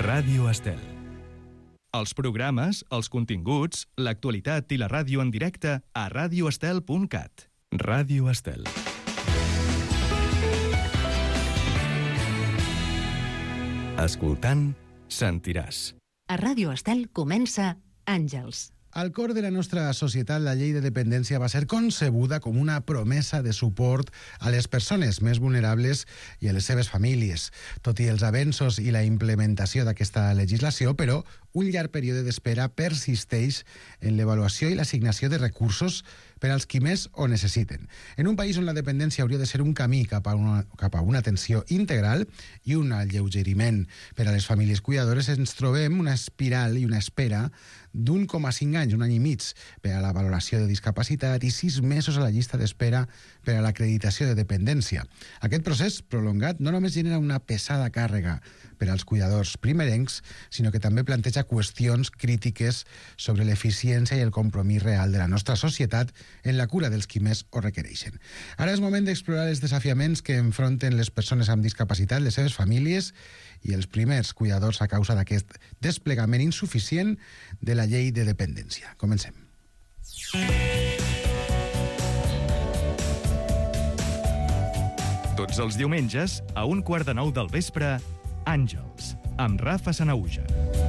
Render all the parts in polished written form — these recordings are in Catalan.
Ràdio Estel. Els programes, els continguts, l'actualitat i la ràdio en directe a radioestel.cat. Ràdio Estel. Escoltant, sentiràs. A Ràdio Estel comença Àngels. Al cor de la nostra societat, la llei de dependència va ser concebuda com una promesa de suport a les persones més vulnerables i a les seves famílies. Tot i els avenços i la implementació d'aquesta legislació, però, un llarg període d'espera persisteix en l'avaluació i l'assignació de recursos per als qui més ho necessiten. En un país on la dependència hauria de ser un camí cap a una atenció integral i un alleugeriment per a les famílies cuidadores, ens trobem una espiral i una espera d'1,5 anys, un any i mig, per a la valoració de discapacitat i 6 mesos a la llista d'espera per a l'acreditació de dependència. Aquest procés prolongat no només genera una pesada càrrega per als cuidadors primerencs, sinó que també planteja qüestions crítiques sobre l'eficiència i el compromís real de la nostra societat en la cura dels qui més ho requereixen. Ara és moment d'explorar els desafiaments que enfronten les persones amb discapacitat, les seves famílies i els primers cuidadors a causa d'aquest desplegament insuficient de la llei de dependència. Comencem. Tots els diumenges, a 8:45 del vespre, Àngels, amb Rafa Sanahuja.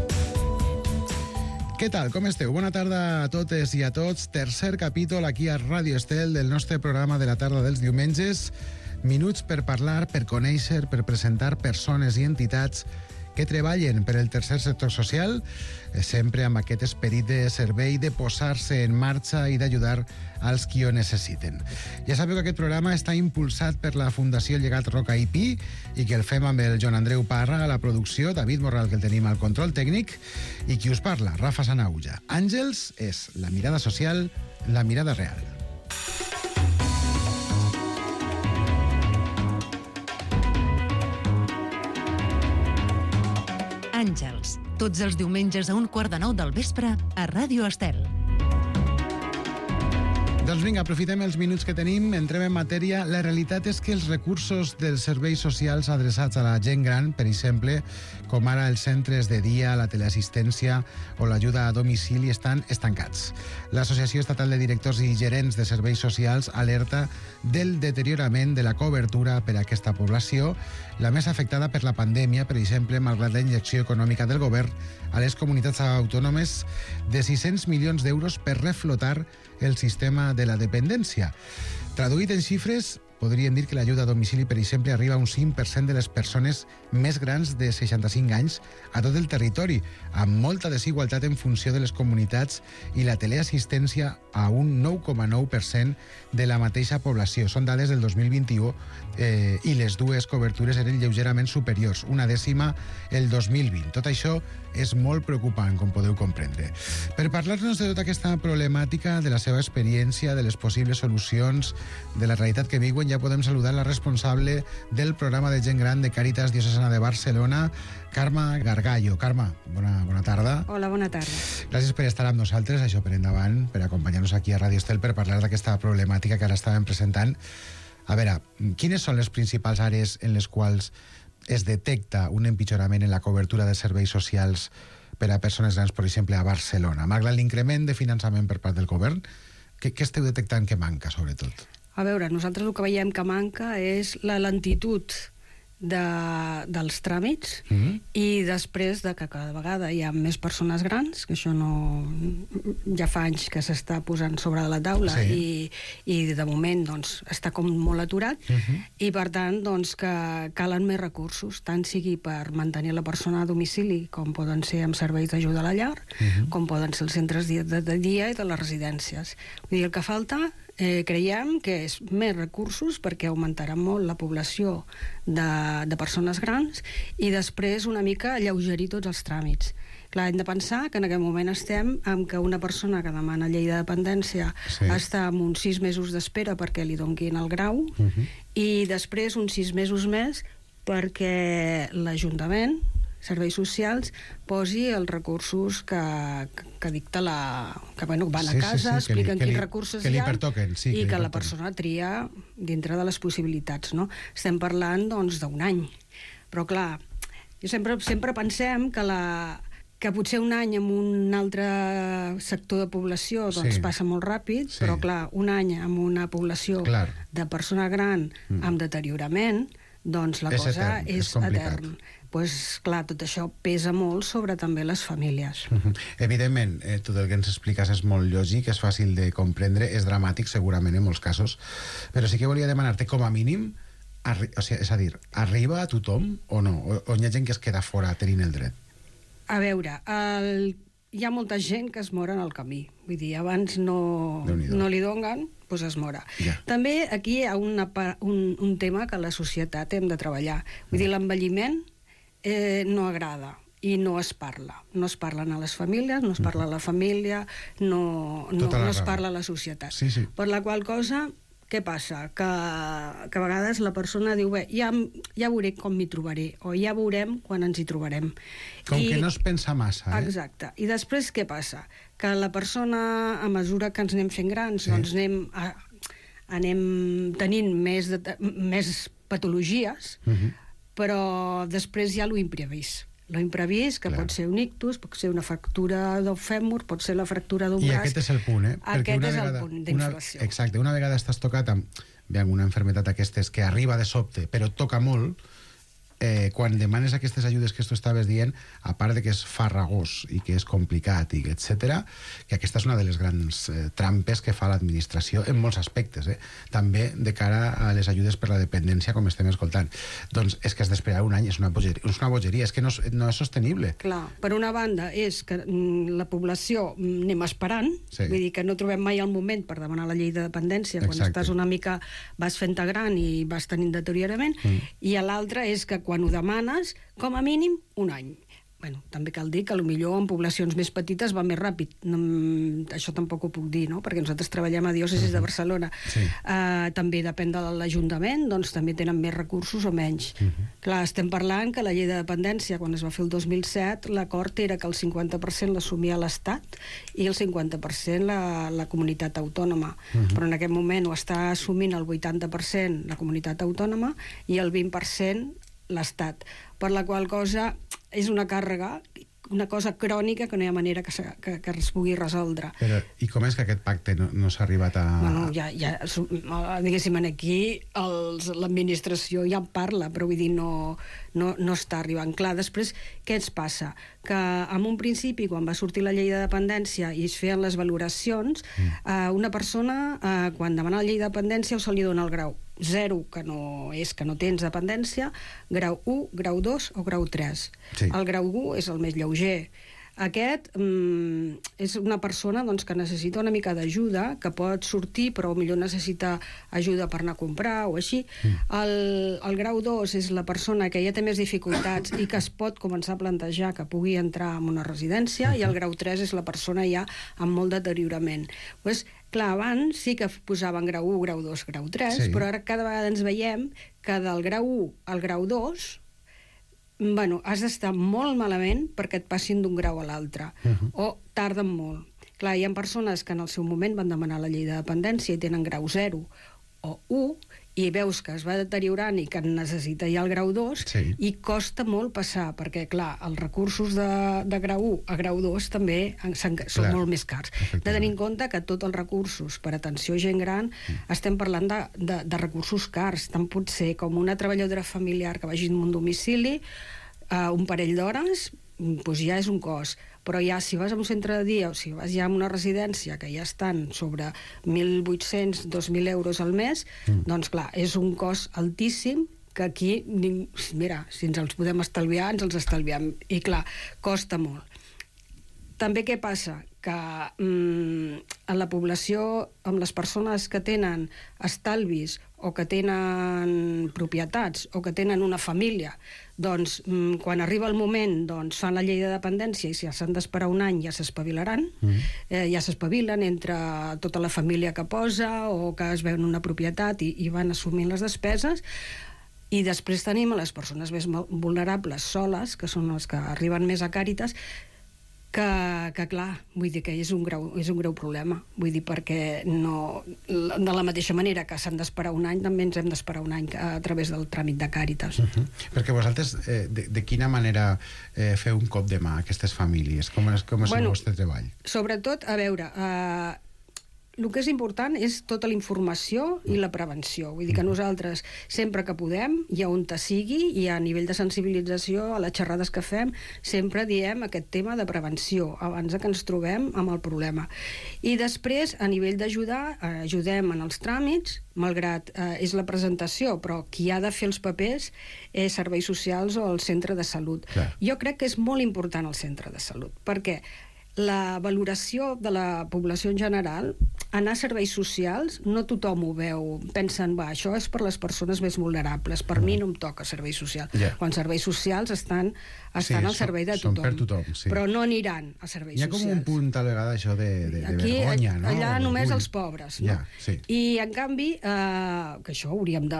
Què tal? Com esteu? Bona tarda a totes i a tots. Tercer capítol aquí a Ràdio Estel del nostre programa de la tarda dels diumenges. Minuts per parlar, per conèixer, per presentar persones i entitats que treballen per el tercer sector social, sempre amb aquest esperit de servei, de posar-se en marxa i d'ajudar als qui ho necessiten. Ja sabeu que aquest programa està impulsat per la Fundació Llegat Roca i Pi i que el fem amb el Joan Andreu Parra a la producció, David Morral, que el tenim al control tècnic, i qui us parla, Rafa Sanahuja. Àngels és la mirada social, la mirada real. Àngels, tots els diumenges a 8:45 del vespre a Ràdio Estel. Doncs vinga, aprofitem els minuts que tenim, entrem en matèria. La realitat és que els recursos dels serveis socials adreçats a la gent gran, per exemple, com ara els centres de dia, la teleassistència o l'ajuda a domicili, estan estancats. L'Associació Estatal de Directors i Gerents de Serveis Socials alerta del deteriorament de la cobertura per a aquesta població, la més afectada per la pandèmia, per exemple, malgrat la injecció econòmica del govern a les comunitats autònomes de 600 milions d'euros per reflotar el sistema de la dependència. Traduït en xifres, podríem dir que l'ajuda a domicili, per exemple, arriba a un 5% de les persones més grans de 65 anys a tot el territori, amb molta desigualtat en funció de les comunitats i la teleassistència a un 9,9% de la mateixa població. Són dades del 2021 i les dues cobertures eren lleugerament superiors, una dècima el 2020. Tot això és molt preocupant, com podeu comprendre. Per parlar-nos de tota aquesta problemàtica, de la seva experiència, de les possibles solucions, de la realitat que viuen, ja podem saludar la responsable del programa de gent gran de Càritas Diocesana de Barcelona, Carme Gargallo. Carme, bona tarda. Hola, bona tarda. Gràcies per estar amb nosaltres, això per endavant, per acompanyar-nos aquí a Ràdio Estel per parlar d'aquesta problemàtica que ara estàvem presentant. A veure, quines són les principals àrees en les quals es detecta un empitjorament en la cobertura de serveis socials per a persones grans, per exemple, a Barcelona? Malgrat l'increment de finançament per part del govern, què esteu detectant que manca, sobretot? A veure, nosaltres el que veiem que manca és la lentitud dels tràmits i després de que cada vegada hi ha més persones grans, que això no ja fa anys que s'està posant sobre la taula, sí. i de moment doncs, està com molt aturat, i per tant doncs, que calen més recursos, tant sigui per mantenir la persona a domicili, com poden ser amb serveis d'ajuda a la llar, com poden ser els centres de dia i de les residències. Vull dir, el que falta creiem que és més recursos perquè augmentarà molt la població de persones grans i després una mica alleugerir tots els tràmits. Clar, hem de pensar que en aquest moment estem amb que una persona que demana llei de dependència està amb uns 6 mesos d'espera perquè li donguin el grau i després uns 6 mesos més perquè l'Ajuntament, Serveis Socials, posi els recursos que dicta que van a casa, expliquen quins recursos hi ha i que la persona tria dintre de les possibilitats, no? Estem parlant doncs d'un any, però clar, sempre pensem que potser un any en un altre sector de població doncs passa molt ràpid, però clar, un any amb una població de persona gran amb deteriorament, doncs la cosa és etern. Pues, clar, tot això pesa molt sobre també les famílies. Evidentment, tot el que ens expliques és molt lògic, és fàcil de comprendre, és dramàtic segurament en molts casos, però sí que volia demanar-te com a mínim, és a dir, arriba a tothom o no? O hi ha gent que es queda fora tenint el dret? A veure, hi ha molta gent que es mor en el camí. Vull dir, abans no li donen, doncs es mora. També aquí hi ha un tema que la societat hem de treballar. Vull dir, l'envelliment no agrada i no es parla. No es parlen a les famílies, no es parla a la família, no es parla a la societat. Per la qual cosa, què passa? Que a vegades la persona diu, bé, ja veuré com m'hi trobaré, o ja veurem quan ens hi trobarem. Que no es pensa massa, Exacte. I després què passa? Que la persona, a mesura que ens anem fent grans, doncs anem tenint més patologies, però després hi ha l'imprevist. L'imprevist, que pot ser un ictus, pot ser una fractura del fèmur, pot ser la fractura d'un braç. I aquest és el punt, Aquest és el punt d'inflació. Exacte, una vegada estàs tocat amb una malaltia d'aquestes que arriba de sobte, però toca molt, quan demanes aquestes ajudes que tu estaves dient, a part de que és farragós i que és complicat, etc., que aquesta és una de les grans trampes que fa l'administració en molts aspectes, també de cara a les ajudes per la dependència, com estem escoltant. Doncs és que has d'esperar un any, és una bogeria, és que no és sostenible. Clar, per una banda és que la població anem esperant, vull dir que no trobem mai el moment per demanar la llei de dependència, quan estàs una mica, vas fent-te gran i vas tenint deteriorament, i l'altra és que quan ho demanes, com a mínim, un any. Bueno, també cal dir que potser en poblacions més petites va més ràpid. Això tampoc ho puc dir, no? Perquè nosaltres treballem a Diòcesis de Barcelona. També depèn de l'Ajuntament, doncs també tenen més recursos o menys. Clar, estem parlant que la llei de dependència, quan es va fer el 2007, l'acord era que el 50% l'assumia l'Estat i el 50% la comunitat autònoma. Però en aquest moment ho està assumint el 80% la comunitat autònoma i el 20% l'Estat, per la qual cosa és una càrrega, una cosa crònica que no hi ha manera que es pugui resoldre. Però, i com és que aquest pacte no s'ha arribat a... Bueno, diguéssim, aquí l'administració ja en parla, però vull dir, no està arribant. Clar, després, què ens passa? Que en un principi, quan va sortir la llei de dependència i es feien les valoracions, una persona, quan demana la llei de dependència, se li dona el grau 0, que no tens dependència, grau 1, grau 2 o grau 3. El grau 1 és el més lleuger. Aquest és una persona que necessita una mica d'ajuda, que pot sortir però potser necessita ajuda per anar a comprar o així. El grau 2 és la persona que ja té més dificultats i que es pot començar a plantejar que pugui entrar en una residència, i el grau 3 és la persona ja amb molt deteriorament. Clar, abans sí que posaven grau 1, grau 2, grau 3, però ara cada vegada ens veiem que del grau 1 al grau 2 has d'estar molt malament perquè et passin d'un grau a l'altre, o tarden molt. Clar, hi ha persones que en el seu moment van demanar la llei de dependència i tenen grau 0 o 1, i veus que es va deteriorant i que necessita ja el grau 2, i costa molt passar, perquè, clar, els recursos de grau 1 a grau 2 també són molt més cars. De tenir en compte que tots els recursos per atenció a gent gran estem parlant de recursos cars. Tant pot ser com una treballadora familiar que vagi en un domicili, un parell d'hores, doncs ja és un cost. Però ja, si vas a un centre de dia o si vas ja a una residència que ja estan sobre 1.800, 2.000 euros al mes, doncs clar, és un cost altíssim que aquí, mira, si ens els podem estalviar, ens els estalviem. I clar, costa molt. També què passa? Que en la població, amb les persones que tenen estalvis o que tenen propietats o que tenen una família, doncs quan arriba el moment fan la llei de dependència i si s'han d'esperar un any ja s'espavilaran, ja s'espavilen entre tota la família que posa o que es veuen una propietat i van assumint les despeses. I després tenim a les persones més vulnerables soles, que són les que arriben més a Càritas, que clar, vull dir que és un greu problema, vull dir, perquè no, de la mateixa manera que s'han d'esperar un any, també ens hem d'esperar un any a través del tràmit de Càritas. Perquè vosaltres, de quina manera feu un cop de mà a aquestes famílies? Com és el vostre treball? Sobretot, a veure, el que és important és tota la informació i la prevenció. Vull dir que nosaltres, sempre que podem, i on sigui, i a nivell de sensibilització, a les xerrades que fem, sempre diem aquest tema de prevenció, abans que ens trobem amb el problema. I després, a nivell d'ajudar, ajudem en els tràmits, malgrat és la presentació, però qui ha de fer els papers és serveis socials o el centre de salut. Clar. Jo crec que és molt important el centre de salut, perquè la valoració de la població en general, anar a serveis socials, no tothom ho veu, pensen, això és per les persones més vulnerables, per mi no em toca serveis socials, quan serveis socials estan al servei de tothom, per tothom, però no aniran a serveis socials. Hi ha com un punt a vegada això de vergonya, no? Allà només els pobres, no? I en canvi, que això hauríem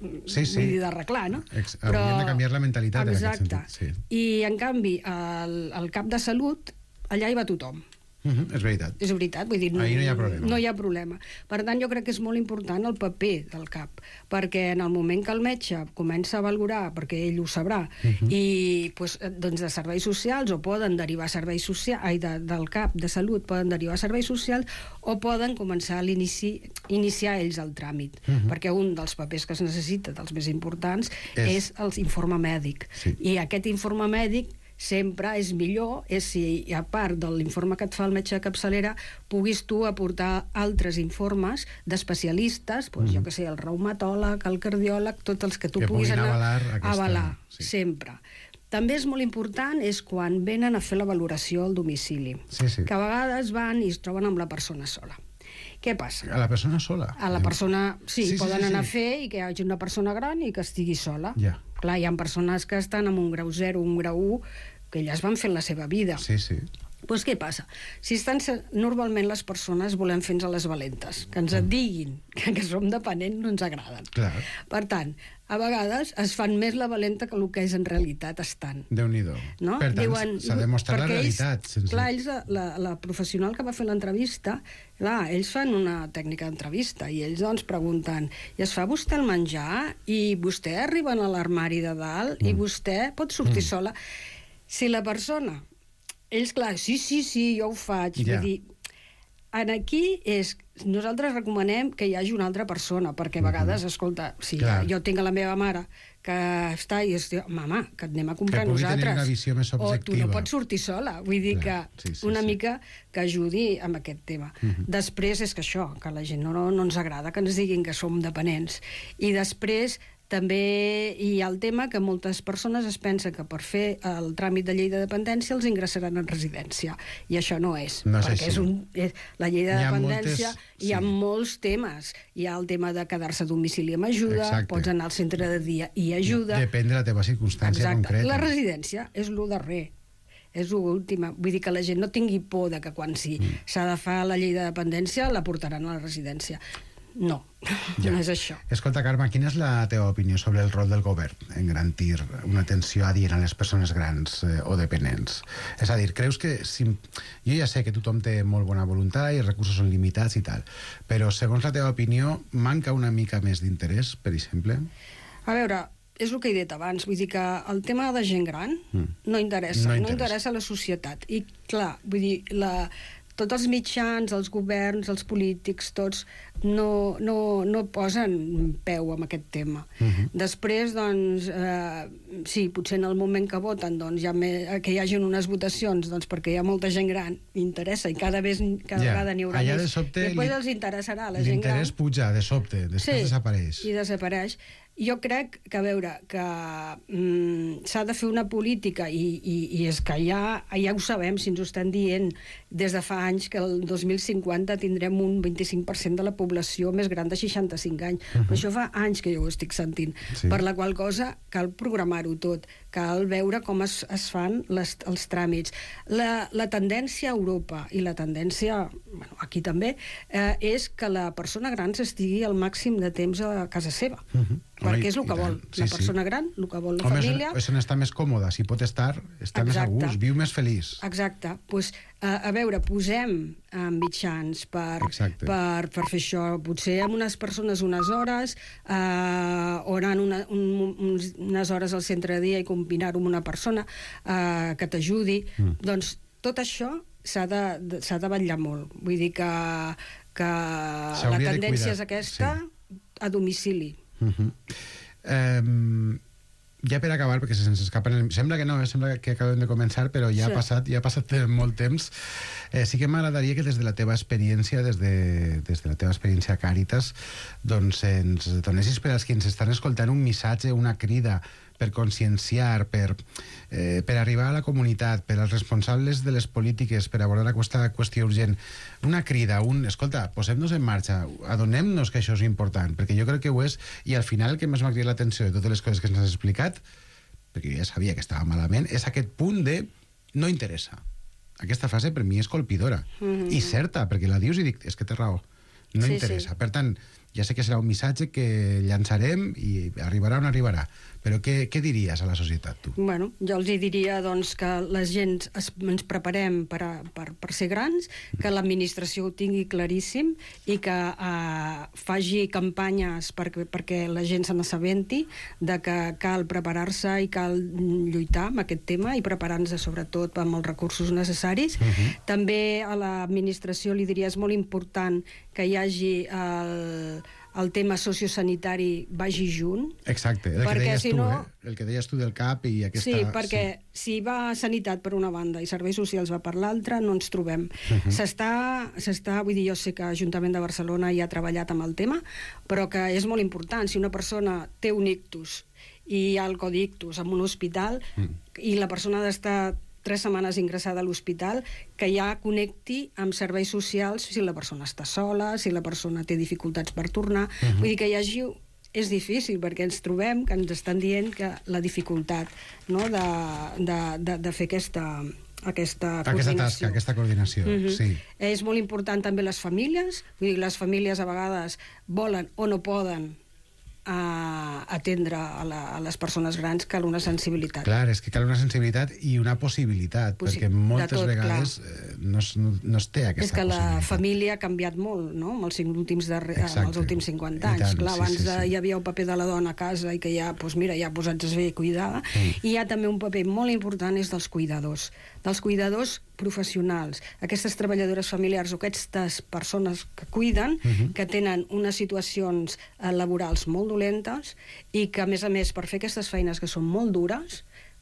d'arreglar, no? Hauríem de canviar la mentalitat en aquest sentit. I en canvi, al cap de salut, allà hi va tothom. És veritat. És veritat, vull dir, ahí no hi ha problema. No hi ha problema. Per tant, jo crec que és molt important el paper del CAP, perquè en el moment que el metge comença a valorar, perquè ell ho sabrà, i doncs de serveis socials, o poden derivar a serveis socials, del CAP de salut poden derivar a serveis socials, o poden començar a iniciar ells el tràmit, perquè un dels papers que es necessita, dels més importants, és l'informe mèdic. I aquest informe mèdic sempre és millor, si a part de l'informe que et fa el metge de capçalera puguis tu aportar altres informes d'especialistes, jo que sé, el reumatòleg, el cardiòleg, tots els que tu puguis anar a avalar, sempre. També és molt important quan venen a fer la valoració al domicili, que a vegades van i es troben amb la persona sola. Què passa? A la persona sola? A la persona, poden anar a fer i que hi hagi una persona gran i que estigui sola. Clar, hi ha persones que estan amb un grau 0, un grau 1, que elles van fent la seva vida. Doncs què passa? Normalment les persones volem fer-nos a les valentes, que ens diguin que som dependents no ens agraden. Per tant, a vegades es fan més la valenta que el que és en realitat estan. Déu-n'hi-do. Per tant, s'ha de mostrar la realitat. Clar, ells, la professional que va fer l'entrevista, ells fan una tècnica d'entrevista i ells doncs pregunten, i es fa vostè el menjar? I vostè arriba a l'armari de dalt? I vostè pot sortir sola? Si la persona... Ells, clar, sí, jo ho faig. Vull dir, aquí nosaltres recomanem que hi hagi una altra persona, perquè a vegades, escolta, si jo tinc a la meva mare que està i es diu, mama, que et anem a comprar nosaltres, o tu no pots sortir sola. Vull dir que una mica que ajudi amb aquest tema. Després és que això, que a la gent no ens agrada que ens diguin que som dependents. I després també hi ha el tema que moltes persones es pensen que per fer el tràmit de llei de dependència els ingressaran en residència, i això no és. Perquè la llei de dependència hi ha molts temes. Hi ha el tema de quedar-se a domicili amb ajuda, pots anar al centre de dia i ajuda. Depèn de la teva circumstància concreta. La residència és el darrer. És l'última. Vull dir que la gent no tingui por de que quan s'ha de fer la llei de dependència la portaran a la residència. No, no és això. Escolta, Carme, quina és la teva opinió sobre el rol del govern en garantir una atenció adient a les persones grans o dependents? És a dir, creus que... Jo ja sé que tothom té molt bona voluntat i els recursos són limitats i tal, però segons la teva opinió, manca una mica més d'interès, per exemple? A veure, és el que he dit abans, vull dir que el tema de gent gran no interessa a la societat. I clar, vull dir, tots els mitjans, els governs, els polítics, tots no posen peu en aquest tema. Després, doncs, sí, potser en el moment que voten, doncs, que hi hagin unes votacions, doncs, perquè hi ha molta gent gran, interessa, i cada vegada n'hi haurà més. I després els interessarà la gent gran. L'interès puja, de sobte, després desapareix. Sí, i desapareix. Jo crec que, a veure, que s'ha de fer una política i és que ja ho sabem, si ens ho estan dient des de fa anys, que el 2050 tindrem un 25% de la població més gran de 65 anys. Però això fa anys que jo ho estic sentint. Per la qual cosa cal programar-ho tot, cal veure com es fan els tràmits. La tendència a Europa i la tendència aquí també és que la persona gran s'estigui el màxim de temps a casa seva. perquè és el que vol. La persona gran, el que vol la família... És on està més còmoda, si pot estar, està més a gust, viu més feliç. Exacte. Pues, a veure, posem mitjans per fer això. Potser amb unes persones unes hores, o anar unes hores al centre de dia i combinar-ho amb una persona que t'ajudi. Doncs tot això s'ha de vetllar molt. Vull dir que la tendència és aquesta a domicili. Ja per acabar, perquè se'ns escapen... Sembla que no, sembla que acabem de començar, però ja ha passat molt temps. Sí que m'agradaria que des de la teva experiència, des de la teva experiència a Càritas, doncs ens donessis per als que ens estan escoltant un missatge, una crida per conscienciar, per arribar a la comunitat, per als responsables de les polítiques, per abordar aquesta qüestió urgent. Una crida, escolta, posem-nos en marxa, adonem-nos que això és important, perquè jo crec que ho és, i al final el que més m'ha cridat l'atenció de totes les coses que ens has explicat, perquè jo ja sabia que estava malament, és aquest punt de no interessa. Aquesta frase per mi és colpidora. I certa, perquè la dius i dic, és que té raó. No interessa. Per tant, ja sé que serà un missatge que llançarem i arribarà on arribarà. Però què diries a la societat, tu? Bueno, jo els diria doncs, que la gent ens preparem per ser grans, que l'administració ho tingui claríssim i que faci campanyes perquè la gent se n'assabenti de que cal preparar-se i cal lluitar amb aquest tema i preparar-nos sobretot amb els recursos necessaris. També a l'administració li diria és molt important que hi hagi el tema sociosanitari vagi junt. Exacte, el que deies tu del CAP i aquesta... Sí, perquè si va sanitat per una banda i serveis socials va per l'altra, no ens trobem. Vull dir, jo sé que l'Ajuntament de Barcelona ja ha treballat amb el tema, però que és molt important. Si una persona té un ictus i hi ha el codictus en un hospital i la persona ha d'estar 3 setmanes ingressada a l'hospital, que ja connecti amb serveis socials si la persona està sola, si la persona té dificultats per tornar. Vull dir que hi hagi... És difícil, perquè ens trobem que ens estan dient que la dificultat, no, de fer aquesta coordinació. Tasca, aquesta coordinació, sí. És molt important també les famílies. Vull dir, les famílies a vegades volen o no poden atendre a les persones grans, cal una sensibilitat. Clar, és que cal una sensibilitat i una possibilitat, perquè moltes vegades no es té aquesta possibilitat. És que la família ha canviat molt, no?, en els últims 50 anys. Clar, abans hi havia el paper de la dona a casa i que ja, doncs mira, ja posats a ser cuidada, i hi ha també un paper molt important és dels cuidadors professionals, aquestes treballadores familiars o aquestes persones que cuiden, que tenen unes situacions laborals molt dolentes i que, a més, per fer aquestes feines que són molt dures,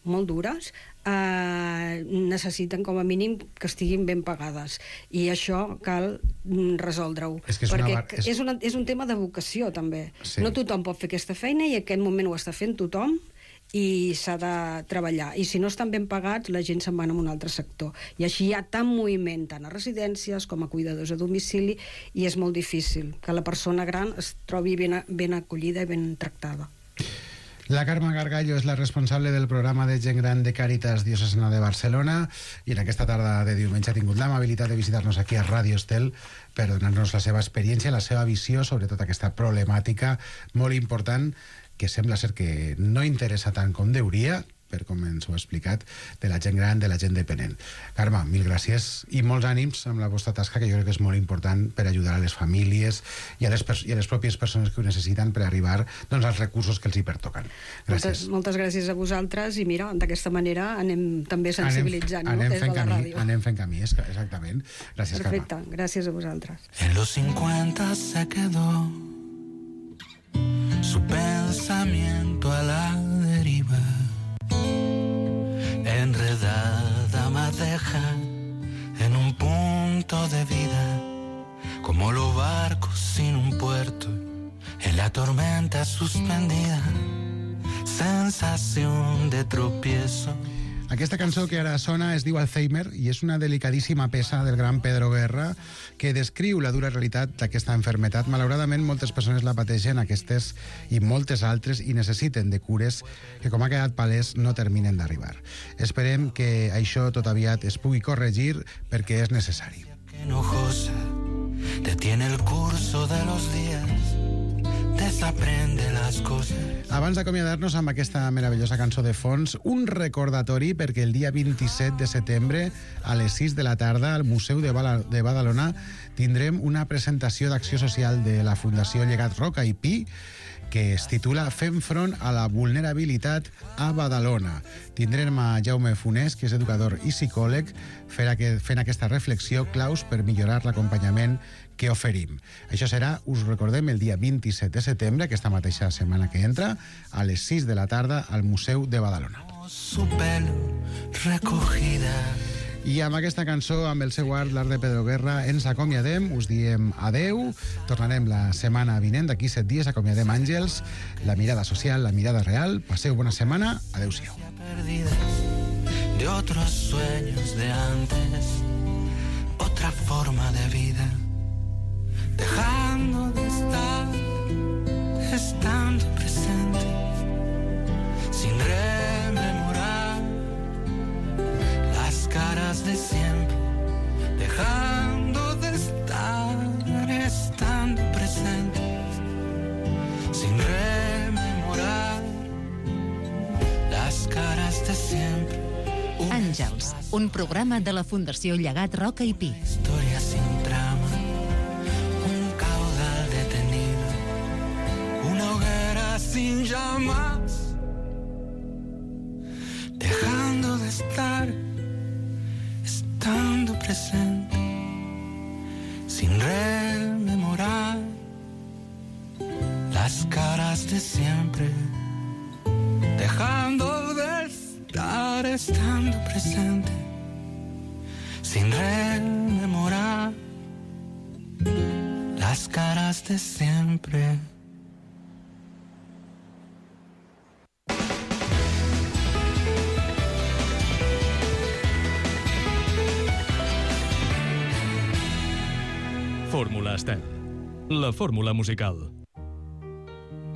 necessiten com a mínim que estiguin ben pagades. I això cal resoldre-ho. Perquè és un tema de vocació, també. No tothom pot fer aquesta feina i en aquest moment ho està fent tothom i s'ha de treballar. I si no estan ben pagats, la gent se'n va a un altre sector. I així hi ha tant moviment, tant a residències com a cuidadors a domicili, i és molt difícil que la persona gran es trobi ben acollida i ben tractada. La Carme Gargallo és la responsable del programa de gent gran de Càritas Diocesana de Barcelona i en aquesta tarda de diumenge ha tingut l'amabilitat de visitar-nos aquí a Ràdio Estel per donar-nos la seva experiència, la seva visió sobre tota aquesta problemàtica molt important que sembla ser que no interessa tant com deuria, per com ens ho ha explicat, de la gent gran, de la gent dependent. Carme, mil gràcies i molts ànims amb la vostra tasca, que jo crec que és molt important per ajudar a les famílies i a les pròpies persones que ho necessiten per arribar als recursos que els hi pertoquen. Gràcies. Moltes gràcies a vosaltres i mira, d'aquesta manera anem també sensibilitzant des de la ràdio. Anem fent camí, exactament. Gràcies, Carme. Perfecte, gràcies a vosaltres. En los 50 se quedó su pensamiento a la deriva, enredada madeja en un punto de vida, como los barcos sin un puerto, en la tormenta suspendida, sensación de tropiezo. Aquesta cançó que ara sona es diu Alzheimer i és una delicadíssima peça del gran Pedro Guerra que descriu la dura realitat d'aquesta enfermetat. Malauradament, moltes persones la pateixen, aquestes i moltes altres, i necessiten de cures que, com ha quedat palès, no terminen d'arribar. Esperem que això tot aviat es pugui corregir perquè és necessari. Enojosa, detiene el curso de los días, desaprende la las cosas. Abans d'acomiadar-nos amb aquesta meravellosa cançó de fons, un recordatori perquè el dia 27 de setembre a les 6 de la tarda al Museu de Badalona tindrem una presentació d'acció social de la Fundació Llegat Roca i Pi que es titula Fem front a la vulnerabilitat a Badalona. Tindrem a Jaume Funès, que és educador i psicòleg, fent aquesta reflexió claus per millorar l'acompanyament que oferim. Això serà, us recordem, el dia 27 de setembre, aquesta mateixa setmana que entra, a les 6 de la tarda al Museu de Badalona. Su pelo recogida. I amb aquesta cançó, amb el seu art, l'art de Pedro Guerra, ens acomiadem, us diem adeu, tornarem la setmana vinent, d'aquí 7 dies, acomiadem Àngels, la mirada social, la mirada real, passeu bona setmana, adeu-siau. De otros sueños de antes, otra forma de vida, dejando de estar, estando presente, sin rememorar las caras de siempre, dejando de estar, estando presente, sin rememorar las caras de siempre. Àngels, un programa de la Fundació Llegat Roca i Pi. Historia sin trama, un caudal detenido, una hoguera sin llamas, dejando de estar, estando presente, sin rememorar las caras de siempre, dejando de estar, estando presente, sin rememorar las caras de siempre. Fórmula Estel, la fórmula musical.